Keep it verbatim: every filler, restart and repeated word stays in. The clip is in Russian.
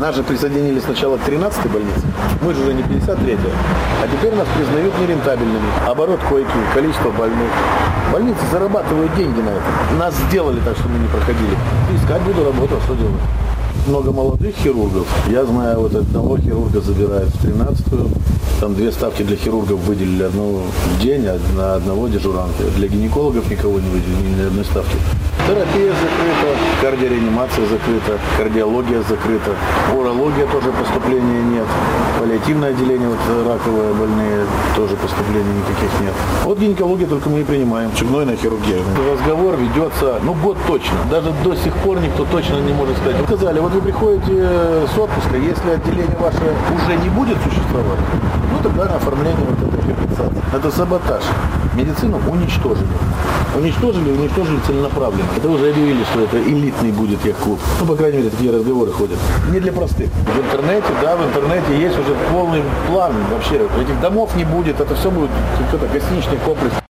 Нас же присоединили сначала к тринадцатой больнице. Мы же уже не пятьдесят третья. А теперь нас признают нерентабельными. Оборот койки, количество больных. Больницы зарабатывают деньги на это. Нас сделали так, что мы не проходили. Искать буду работу, а что делать? Много молодых хирургов. Я знаю, вот одного хирурга забирают в тринадцатую. Там две ставки для хирургов выделили одну в день, на одного дежуранта. Для гинекологов никого не выделили, ни одной ставки. Терапия закрыта, кардиореанимация закрыта, кардиология закрыта, урология тоже поступления нет. Паллиативное отделение, вот раковые больные, тоже поступлений никаких нет. Вот гинекология только мы и принимаем, чугунная хирургия. Разговор ведется, ну год точно, даже до сих пор никто точно не может сказать. Вы сказали, вот вы приходите с отпуска, если отделение ваше уже не будет существовать, ну тогда на оформление вот этой компенсации. Это саботаж. Медицину уничтожили. Уничтожили, уничтожили целенаправленно. Это уже объявили, что это элитный будет яхт-клуб. Ну, по крайней мере, такие разговоры ходят. Не для простых. В интернете, да, в интернете есть уже полный план вообще. Этих домов не будет, это все будет какой-то гостиничный комплекс.